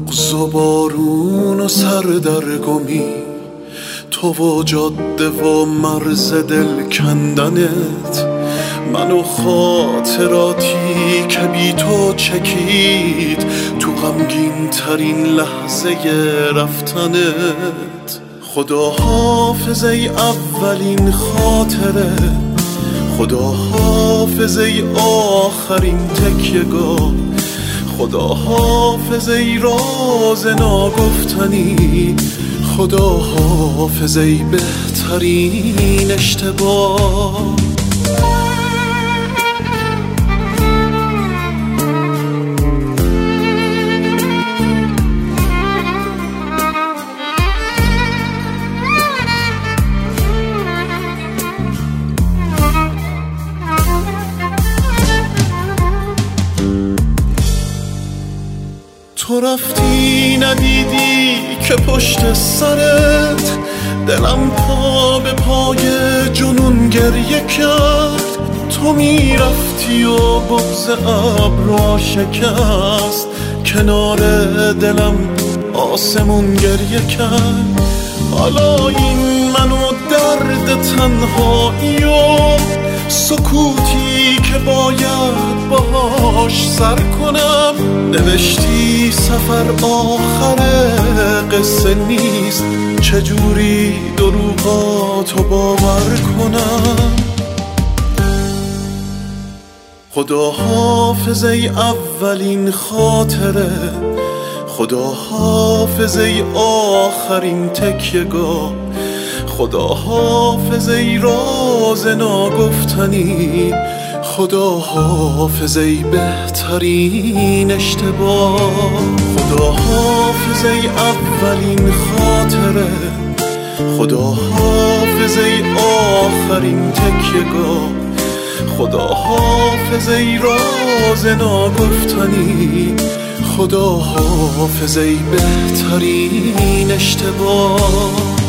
بغض و بارون و سردرگمی، تو و جاده و مرز دل کندنت، من و خاطراتی که بی تو چکید تو غمگین ترین لحظه رفتنت. خدا حافظ ای اولین خاطره، خدا حافظ ای آخرین تکیه‌گاه، خدا حافظ ای راز ناگفتنی، خدا حافظ ای بهترین اشتباه. تو رفتی ندیدی که پشت سرت دلم پا به پای جنون گریه کرد. تو میرفتی و بغض ابرا شکست، کنار دلم آسمون گریه کرد. حالا این من و درد تنهایی و سکوتی که باید باهاش سر کنم. نوشتی سفر آخر قصه نیست، چجوری دروغاتو باور کنم. خدا حافظ ای اولین خاطره، خدا حافظ ای آخرین تکیه‌گاه، خدا حافظ ای راز ناگفتنی، خدا حافظ ای بهترین اشتباه. خدا حافظ ای اولین خاطره، خدا حافظ ای آخرین تکیه‌گاه، خدا حافظ ای راز ناگفتنی، خدا حافظ ای بهترین اشتباه.